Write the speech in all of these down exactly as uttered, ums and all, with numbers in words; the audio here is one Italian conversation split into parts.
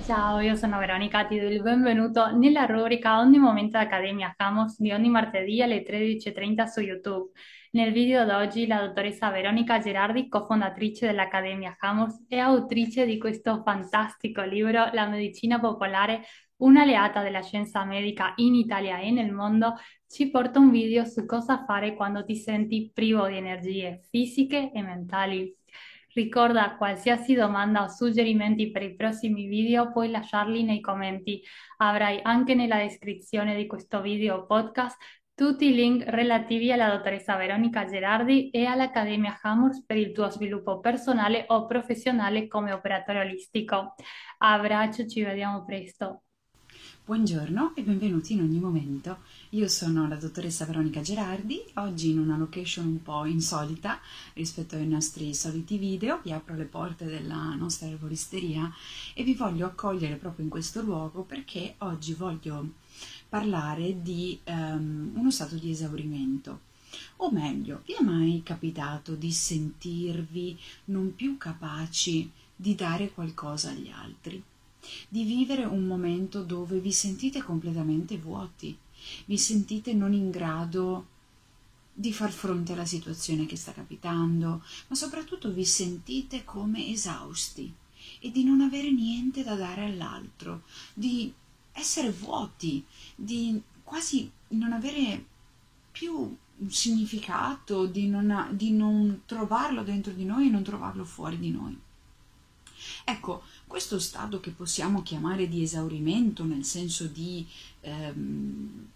Ciao, io sono Veronica, ti do il benvenuto nella rubrica Ogni Momento d'Accademia Kamos di ogni martedì alle tredici e trenta su YouTube. Nel video d'oggi la dottoressa Veronica Gerardi, cofondatrice dell'Accademia Kamos e autrice di questo fantastico libro, La medicina popolare, un'alleata della scienza medica in Italia e nel mondo, ci porta un video su cosa fare quando ti senti privo di energie fisiche e mentali. Ricorda qualsiasi domanda o suggerimenti per i prossimi video, puoi lasciarli nei commenti. Avrai anche nella descrizione di questo video o podcast tutti i link relativi alla dottoressa Veronica Gerardi e all'Accademia Hammers per il tuo sviluppo personale o professionale come operatore olistico. Abbraccio, ci vediamo presto. Buongiorno e benvenuti in ogni momento. Io sono la dottoressa Veronica Gerardi, oggi in una location un po' insolita rispetto ai nostri soliti video. Vi apro le porte della nostra erboristeria e vi voglio accogliere proprio in questo luogo perché oggi voglio parlare di um, uno stato di esaurimento. O meglio, vi è mai capitato di sentirvi non più capaci di dare qualcosa agli altri? Di vivere un momento dove vi sentite completamente vuoti, vi sentite non in grado di far fronte alla situazione che sta capitando, ma soprattutto vi sentite come esausti e di non avere niente da dare all'altro, di essere vuoti, di quasi non avere più un significato, di non, di non trovarlo dentro di noi e non trovarlo fuori di noi. Ecco, questo stato che possiamo chiamare di esaurimento, nel senso di ehm,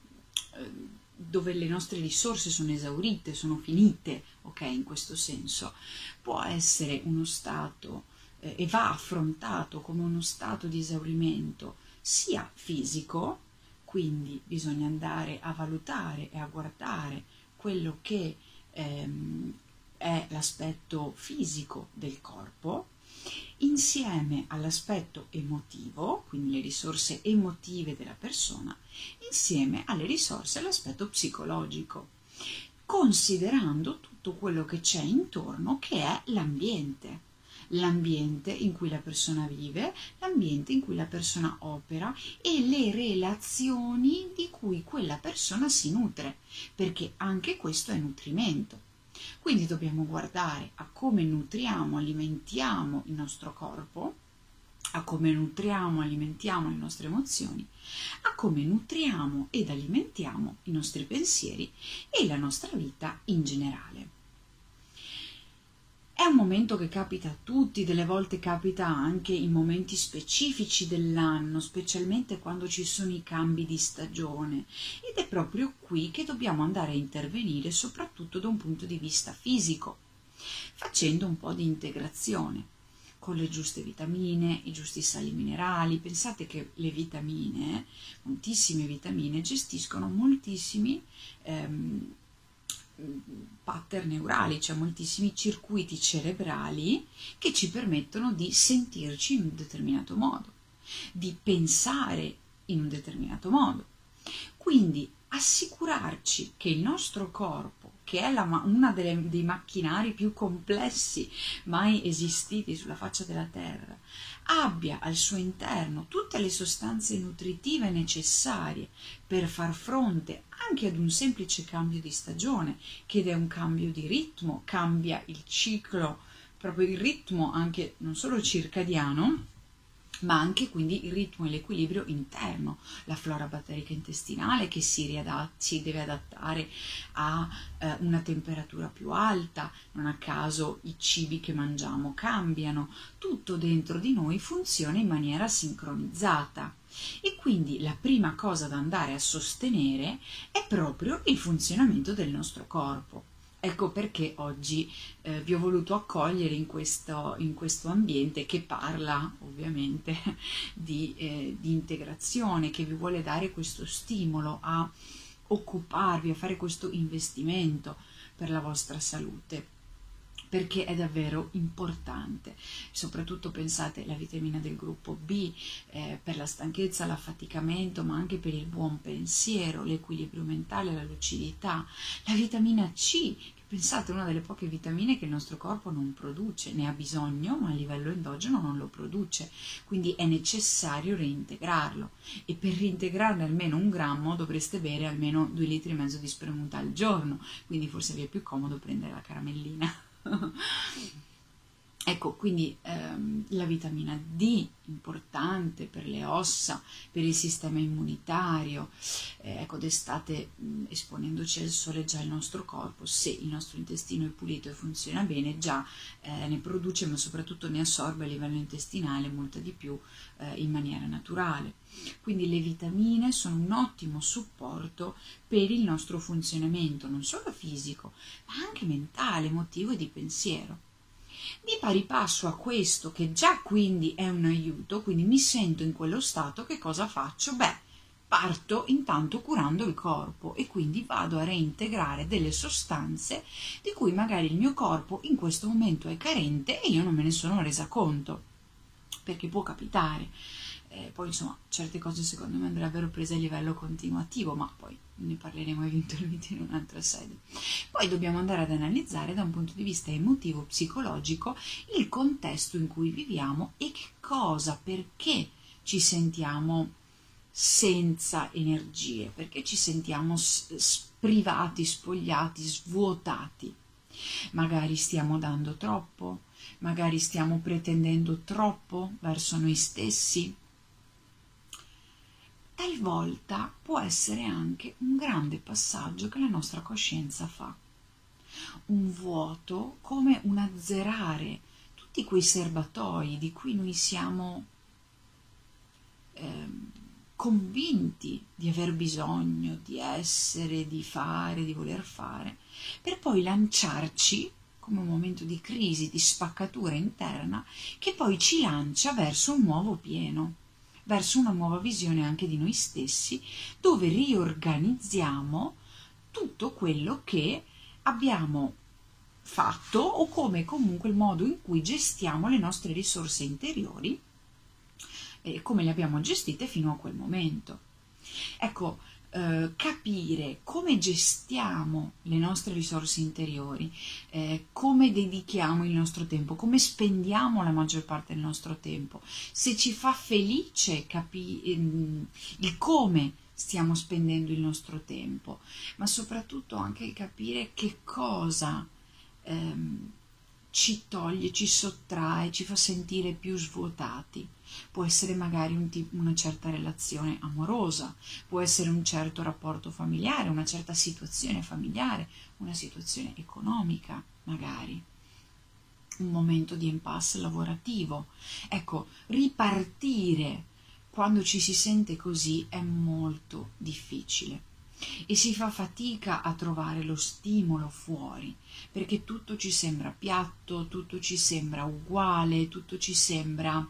dove le nostre risorse sono esaurite, sono finite, ok, in questo senso, può essere uno stato eh, e va affrontato come uno stato di esaurimento sia fisico, quindi bisogna andare a valutare e a guardare quello che ehm, è l'aspetto fisico del corpo, insieme all'aspetto emotivo, quindi le risorse emotive della persona, insieme alle risorse all'aspetto psicologico, considerando tutto quello che c'è intorno, che è l'ambiente. L'ambiente in cui la persona vive, l'ambiente in cui la persona opera e le relazioni di cui quella persona si nutre, perché anche questo è nutrimento. Quindi dobbiamo guardare a come nutriamo, alimentiamo il nostro corpo, a come nutriamo, alimentiamo le nostre emozioni, a come nutriamo ed alimentiamo i nostri pensieri e la nostra vita in generale. È un momento che capita a tutti, delle volte capita anche in momenti specifici dell'anno, specialmente quando ci sono i cambi di stagione, ed è proprio qui che dobbiamo andare a intervenire soprattutto da un punto di vista fisico, facendo un po' di integrazione con le giuste vitamine, i giusti sali minerali. Pensate che le vitamine, moltissime vitamine, gestiscono moltissimi ehm, pattern neurali, cioè moltissimi circuiti cerebrali che ci permettono di sentirci in un determinato modo, di pensare in un determinato modo. Quindi assicurarci che il nostro corpo, che è la, una delle, dei macchinari più complessi mai esistiti sulla faccia della Terra, abbia al suo interno tutte le sostanze nutritive necessarie per far fronte anche ad un semplice cambio di stagione, che è un cambio di ritmo, cambia il ciclo, proprio il ritmo anche non solo circadiano, ma anche quindi il ritmo e l'equilibrio interno, la flora batterica intestinale che si, riadatt- si deve adattare a eh, una temperatura più alta, non a caso i cibi che mangiamo cambiano, tutto dentro di noi funziona in maniera sincronizzata. E quindi la prima cosa da andare a sostenere è proprio il funzionamento del nostro corpo. Ecco perché oggi eh, vi ho voluto accogliere in questo, in questo ambiente che parla ovviamente di, eh, di integrazione, che vi vuole dare questo stimolo a occuparvi, a fare questo investimento per la vostra salute, perché è davvero importante. Soprattutto pensate alla vitamina del gruppo B eh, per la stanchezza, l'affaticamento, ma anche per il buon pensiero, l'equilibrio mentale, la lucidità, la vitamina C che Pensate, una delle poche vitamine che il nostro corpo non produce, ne ha bisogno, ma a livello endogeno non lo produce, quindi è necessario reintegrarlo, e per reintegrarne almeno un grammo dovreste bere almeno due litri e mezzo di spremuta al giorno, quindi forse vi è più comodo prendere la caramellina. Ecco, quindi ehm, la vitamina D, importante per le ossa, per il sistema immunitario. Eh, ecco, d'estate, mh, esponendoci al sole, già il nostro corpo, se il nostro intestino è pulito e funziona bene, già eh, ne produce, ma soprattutto ne assorbe a livello intestinale molta di più eh, in maniera naturale. Quindi le vitamine sono un ottimo supporto per il nostro funzionamento, non solo fisico, ma anche mentale, emotivo e di pensiero. Di pari passo a questo, che già quindi è un aiuto, quindi mi sento in quello stato, che cosa faccio? Beh, parto intanto curando il corpo e quindi vado a reintegrare delle sostanze di cui magari il mio corpo in questo momento è carente e io non me ne sono resa conto, perché può capitare. Eh, poi insomma certe cose secondo me andrebbero prese a livello continuativo, ma poi ne parleremo eventualmente in un'altra sede. Poi dobbiamo andare ad analizzare da un punto di vista emotivo, psicologico, il contesto in cui viviamo e che cosa, perché ci sentiamo senza energie, perché ci sentiamo privati, spogliati, svuotati. Magari stiamo dando troppo, magari stiamo pretendendo troppo verso noi stessi. Talvolta può essere anche un grande passaggio che la nostra coscienza fa, un vuoto, come un azzerare tutti quei serbatoi di cui noi siamo eh, convinti di aver bisogno, di essere, di fare, di voler fare, per poi lanciarci come un momento di crisi, di spaccatura interna, che poi ci lancia verso un nuovo pieno, verso una nuova visione anche di noi stessi, dove riorganizziamo tutto quello che abbiamo fatto, o come comunque il modo in cui gestiamo le nostre risorse interiori e come le abbiamo gestite fino a quel momento. Ecco, eh, capire come gestiamo le nostre risorse interiori, eh, come dedichiamo il nostro tempo, come spendiamo la maggior parte del nostro tempo, se ci fa felice capire ehm, il come stiamo spendendo il nostro tempo, ma soprattutto anche capire che cosa ehm, ci toglie, ci sottrae, ci fa sentire più svuotati. Può essere magari un tipo, una certa relazione amorosa, può essere un certo rapporto familiare, una certa situazione familiare, una situazione economica magari, un momento di impasse lavorativo. Ecco, ripartire quando ci si sente così è molto difficile e si fa fatica a trovare lo stimolo fuori, perché tutto ci sembra piatto, tutto ci sembra uguale, tutto ci sembra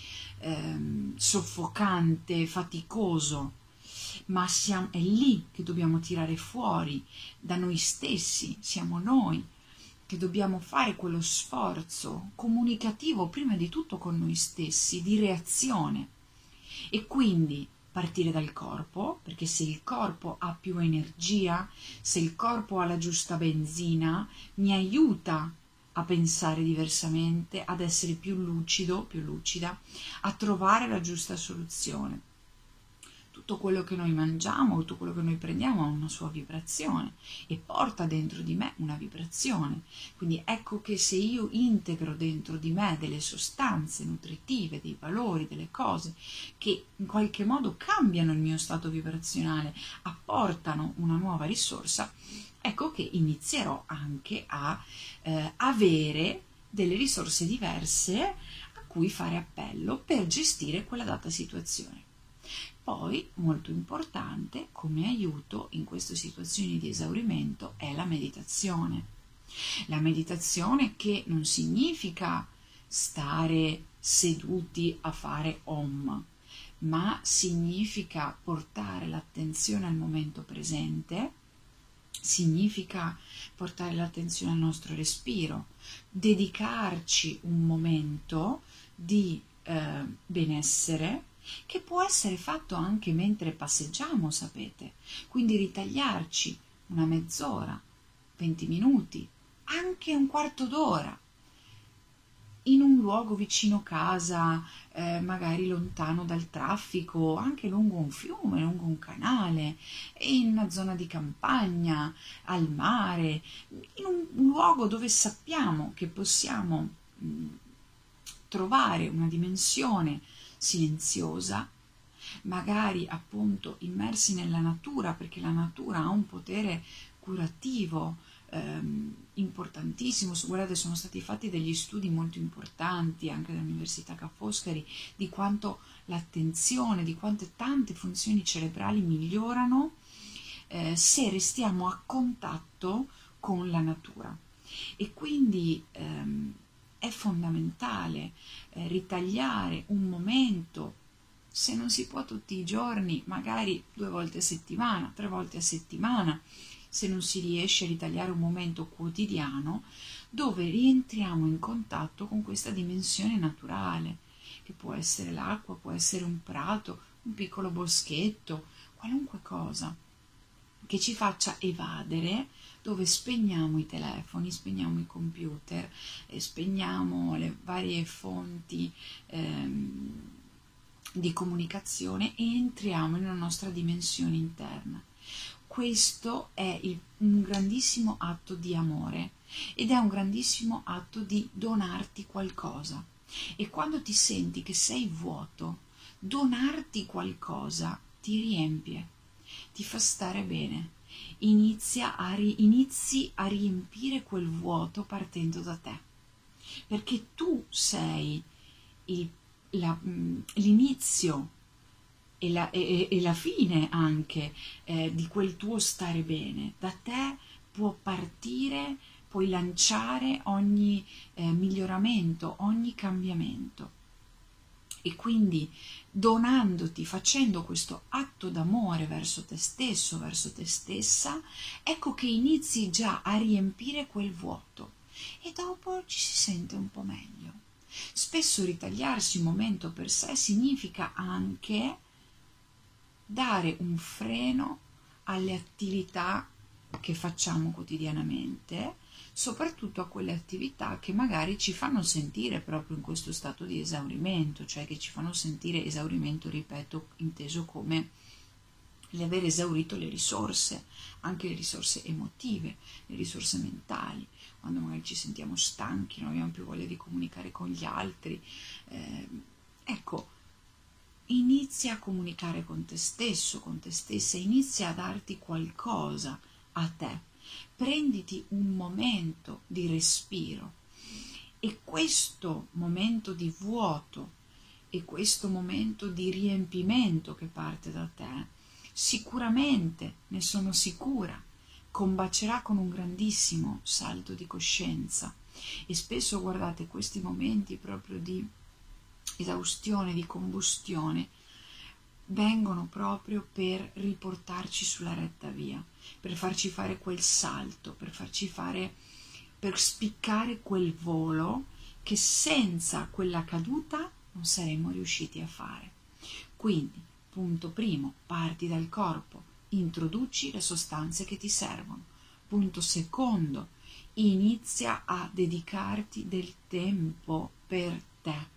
ehm, soffocante, faticoso, ma siamo, è lì che dobbiamo tirare fuori da noi stessi, siamo noi che dobbiamo fare quello sforzo comunicativo prima di tutto con noi stessi, di reazione, e quindi partire dal corpo, perché se il corpo ha più energia, se il corpo ha la giusta benzina, mi aiuta a pensare diversamente, ad essere più lucido, più lucida, a trovare la giusta soluzione. Tutto quello che noi mangiamo, tutto quello che noi prendiamo ha una sua vibrazione e porta dentro di me una vibrazione. Quindi ecco che se io integro dentro di me delle sostanze nutritive, dei valori, delle cose che in qualche modo cambiano il mio stato vibrazionale, apportano una nuova risorsa, ecco che inizierò anche a eh, avere delle risorse diverse a cui fare appello per gestire quella data situazione. Poi, molto importante, come aiuto in queste situazioni di esaurimento, è la meditazione. La meditazione che non significa stare seduti a fare Om, ma significa portare l'attenzione al momento presente, significa portare l'attenzione al nostro respiro, dedicarci un momento di eh, benessere, che può essere fatto anche mentre passeggiamo, sapete, quindi ritagliarci una mezz'ora venti minuti, anche un quarto d'ora, in un luogo vicino casa, eh, magari lontano dal traffico, anche lungo un fiume, lungo un canale, in una zona di campagna, al mare, in un, un luogo dove sappiamo che possiamo mh, trovare una dimensione silenziosa, magari appunto immersi nella natura, perché la natura ha un potere curativo ehm, importantissimo. Guardate, sono stati fatti degli studi molto importanti anche dall'Università Ca' Foscari di quanto l'attenzione, di quante tante funzioni cerebrali migliorano eh, se restiamo a contatto con la natura. E quindi ehm, è fondamentale eh, ritagliare un momento, se non si può tutti i giorni, magari due volte a settimana, tre volte a settimana, se non si riesce a ritagliare un momento quotidiano dove rientriamo in contatto con questa dimensione naturale, che può essere l'acqua, può essere un prato, un piccolo boschetto, qualunque cosa che ci faccia evadere, dove spegniamo i telefoni, spegniamo i computer, eh, spegniamo le varie fonti ehm, di comunicazione e entriamo nella nostra dimensione interna. Questo è il, un grandissimo atto di amore ed è un grandissimo atto di donarti qualcosa. E quando ti senti che sei vuoto, donarti qualcosa ti riempie, ti fa stare bene. Inizia a ri, inizi a riempire quel vuoto partendo da te, perché tu sei il, la, l'inizio e la, e, e la fine anche eh, di quel tuo stare bene. Da te può partire, puoi lanciare ogni eh, miglioramento, ogni cambiamento. E quindi donandoti, facendo questo atto d'amore verso te stesso, verso te stessa, ecco che inizi già a riempire quel vuoto e dopo ci si sente un po' meglio. Spesso ritagliarsi un momento per sé significa anche dare un freno alle attività che facciamo quotidianamente, soprattutto a quelle attività che magari ci fanno sentire proprio in questo stato di esaurimento, cioè che ci fanno sentire esaurimento, ripeto, inteso come l'aver esaurito le risorse, anche le risorse emotive, le risorse mentali, quando magari ci sentiamo stanchi, non abbiamo più voglia di comunicare con gli altri. Eh, ecco, inizia a comunicare con te stesso, con te stessa, inizia a darti qualcosa a te. Prenditi un momento di respiro e questo momento di vuoto e questo momento di riempimento che parte da te, sicuramente, ne sono sicura, combacerà con un grandissimo salto di coscienza. E spesso, guardate, questi momenti proprio di esaustione, di combustione, vengono proprio per riportarci sulla retta via, per farci fare quel salto, per farci fare, per spiccare quel volo che senza quella caduta non saremmo riusciti a fare. Quindi, punto primo, parti dal corpo, introduci le sostanze che ti servono. Punto secondo, inizia a dedicarti del tempo per te.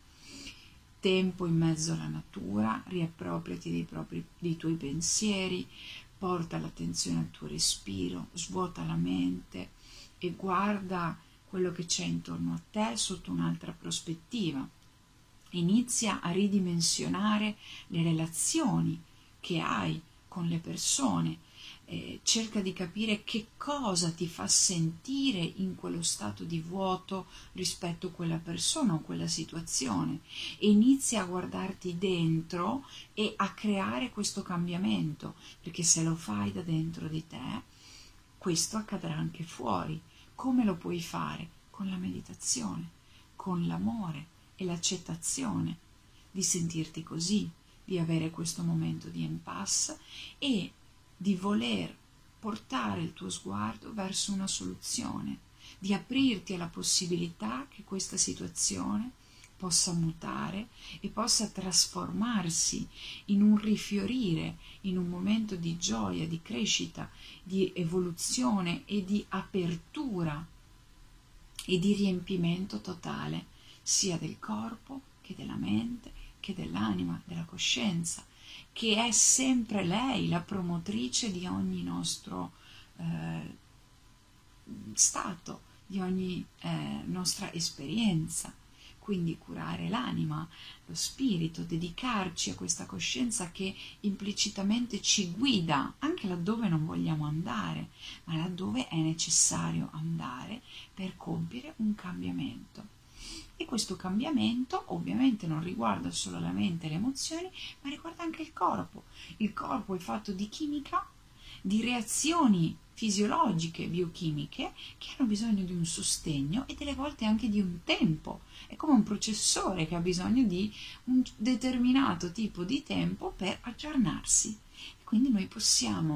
Tempo in mezzo alla natura, riappropriati dei, propri, dei tuoi pensieri, porta l'attenzione al tuo respiro, svuota la mente e guarda quello che c'è intorno a te sotto un'altra prospettiva. Inizia a ridimensionare le relazioni che hai con le persone, eh, cerca di capire che cosa ti fa sentire in quello stato di vuoto rispetto a quella persona o quella situazione e inizia a guardarti dentro e a creare questo cambiamento, perché se lo fai da dentro di te, questo accadrà anche fuori. Come lo puoi fare? Con la meditazione, con l'amore e l'accettazione di sentirti così, di avere questo momento di impasse e di voler portare il tuo sguardo verso una soluzione, di aprirti alla possibilità che questa situazione possa mutare e possa trasformarsi in un rifiorire, in un momento di gioia, di crescita, di evoluzione e di apertura e di riempimento totale, sia del corpo che della mente, che dell'anima, della coscienza, che è sempre lei la promotrice di ogni nostro eh, stato, di ogni eh, nostra esperienza. Quindi curare l'anima, lo spirito, dedicarci a questa coscienza che implicitamente ci guida anche laddove non vogliamo andare, ma laddove è necessario andare per compiere un cambiamento. E questo cambiamento ovviamente non riguarda solo la mente e le emozioni, ma riguarda anche il corpo. Il corpo è fatto di chimica, di reazioni fisiologiche, biochimiche, che hanno bisogno di un sostegno e delle volte anche di un tempo. È come un processore che ha bisogno di un determinato tipo di tempo per aggiornarsi. Quindi noi possiamo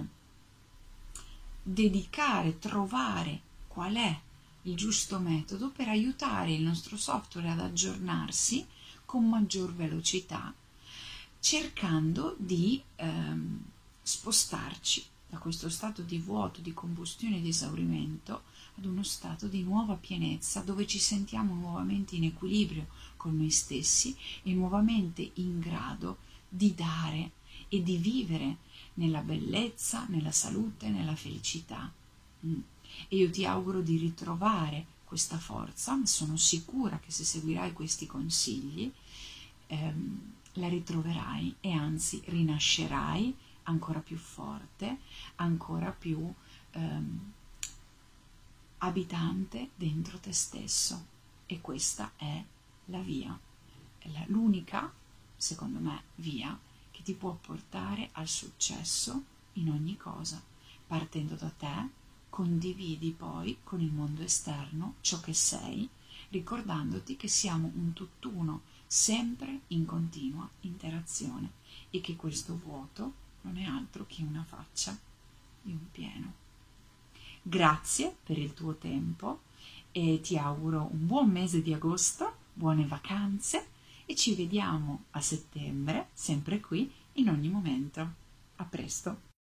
dedicare, trovare qual è il giusto metodo per aiutare il nostro software ad aggiornarsi con maggior velocità, cercando di ehm, spostarci da questo stato di vuoto, di combustione e di esaurimento ad uno stato di nuova pienezza, dove ci sentiamo nuovamente in equilibrio con noi stessi e nuovamente in grado di dare e di vivere nella bellezza, nella salute, nella felicità. Mm. E io ti auguro di ritrovare questa forza, ma sono sicura che se seguirai questi consigli ehm, la ritroverai e anzi rinascerai ancora più forte, ancora più ehm, abitante dentro te stesso. E questa è la via, è l'unica, secondo me, via che ti può portare al successo in ogni cosa. Partendo da te, condividi poi con il mondo esterno ciò che sei, ricordandoti che siamo un tutt'uno, sempre in continua interazione, e che questo vuoto non è altro che una faccia di un pieno. Grazie per il tuo tempo e ti auguro un buon mese di agosto, buone vacanze e ci vediamo a settembre, sempre qui, in ogni momento. A presto!